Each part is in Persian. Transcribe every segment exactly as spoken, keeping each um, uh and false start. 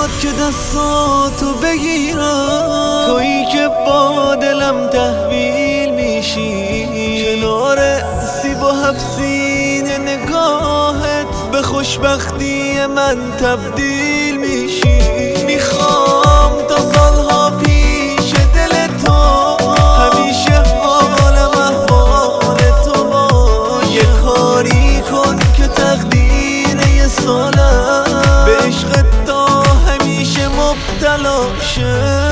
که دستاتو بگیرم، تویی که با دلم تحویل میشی. کنار سیب و هفت سینه نگاهت به خوشبختی من تبدیل میشی. میخوام تا سالها پیش دل تو همیشه حالم احوال تو باشه. یه کاری کن که تقدیر یه سالم به عشق تا همیشه مبتلا شه.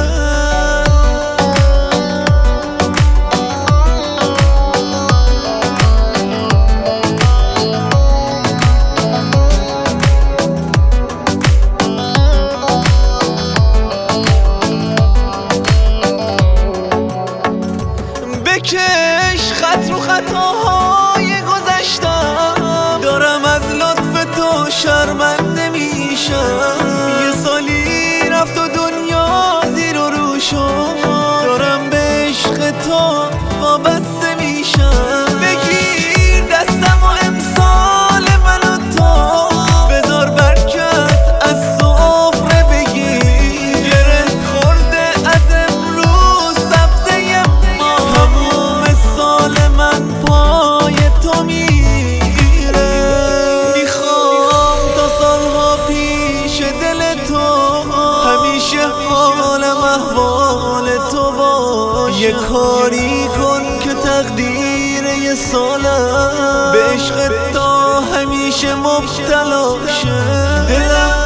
بکش خط رو خطاهای گذشتم، دارم از لطف تو شرمنده میشم. یه سالی رفت و دنیا زیر و رو شد، دارم به عشق تو وابسته میشم. بگیر دستم و امسال من و تو بذار برکت از سفره بگیر. گره خورده از امروز سبزه ما، تموم سال من پای تو میره. میخوام تا سالها پیش دل تو همیشه حالم احوال تو باشه. یه کاری کن که تقدیر یه سالم به عشق تا همیشه مبتلا شه. دلم